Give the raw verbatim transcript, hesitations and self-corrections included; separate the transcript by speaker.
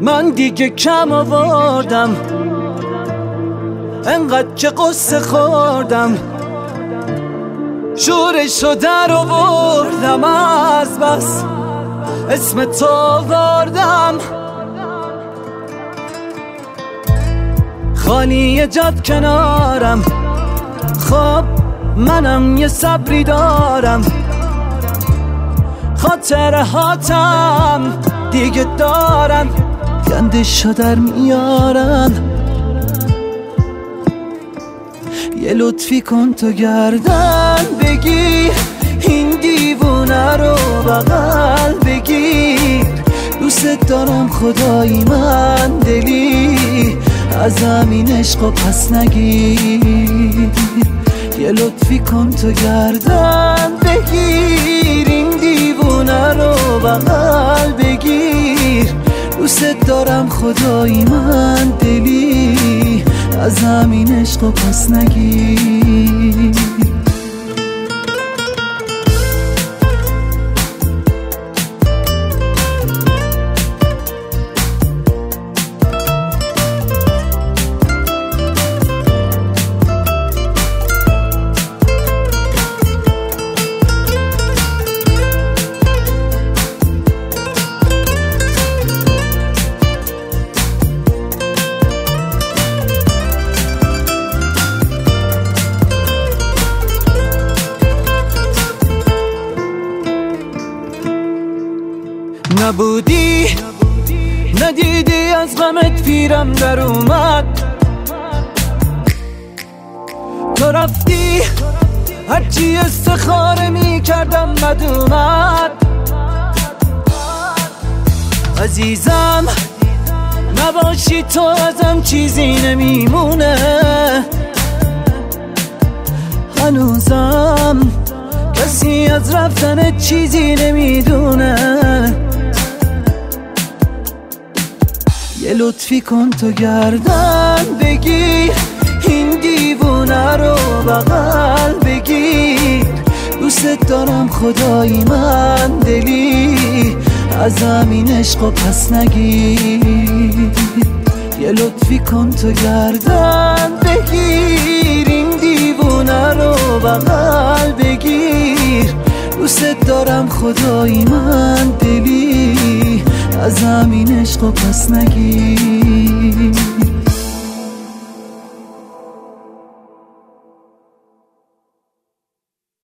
Speaker 1: من دیگه کم آوردم، انقدر که قصه خوردم، شورشو در آوردم، از بس اسم تو آوردم. خالی جاد کنارم، خب منم یه صبری دارم، خاطره هاتم دیگه دارن، گندشو در میارن. یه لطفی کن تو گردن بگیر، این دیوونه رو بغل بگیر، دوست دارم خدایی من دلی، از همین عشق و پس نگیر. یه لطفی کن تو گردن بگیر، این دیوونه رو بغل بگیر، دوست دارم خدایی من دلی، از همین عشق و پس نگیر. نبودی ندیدی از غمت پیرم در اومد، تو رفتی هرچی استخاره می کردم بد اومد. عزیزم نباشی تو ازم چیزی نمیمونه، هنوزم کسی از رفتنت چیزی نمیدونه. یه لطفی کن تو گردن بگیر، این دیوونه رو بغل بگیر، دوست دارم خدایی من دلی، از همین عشق و پس نگیر. یه لطفی کن تو گردن بگیر، این دیوونه رو بغل بگیر، دوست دارم خدایی من دلی، از همین عشق و پس نگیر.